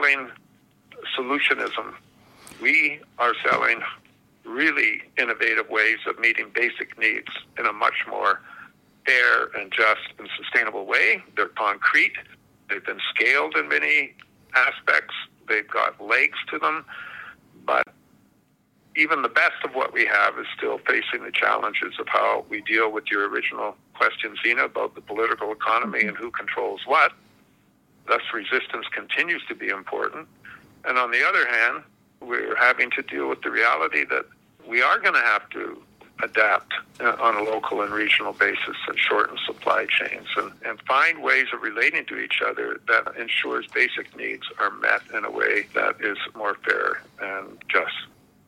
selling solutionism. We are selling really innovative ways of meeting basic needs in a much more fair and just and sustainable way. They're concrete. They've been scaled in many aspects. They've got legs to them. But even the best of what we have is still facing the challenges of how we deal with your original question, Zena, about the political economy and who controls what. Thus, resistance continues to be important. And on the other hand, we're having to deal with the reality that we are going to have to adapt on a local and regional basis and shorten supply chains and find ways of relating to each other that ensures basic needs are met in a way that is more fair and just.